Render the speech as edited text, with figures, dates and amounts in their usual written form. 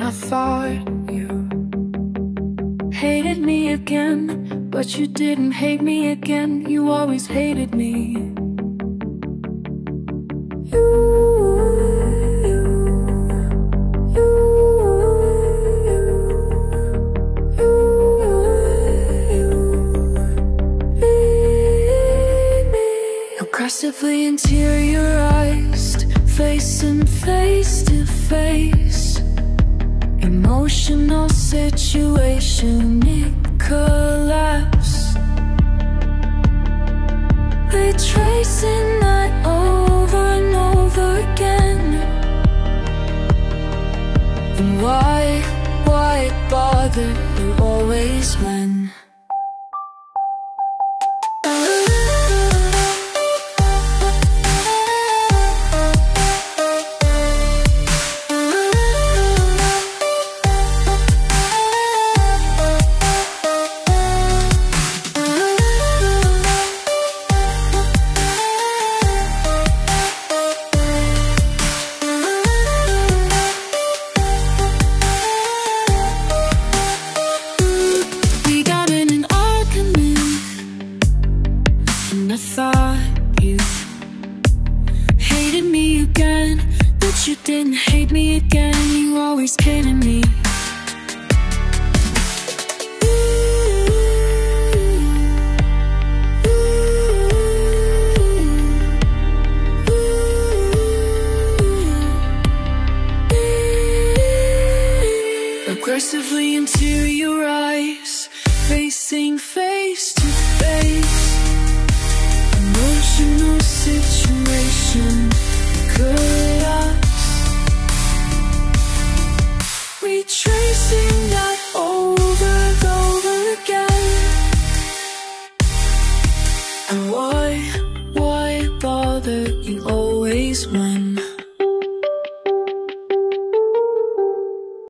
I thought you hated me again, but you didn't hate me again. You always hated me. Aggressively interiorized, facing face to face. Emotional situation, it collapsed. Retracing that over and over again. And why bother? You always win.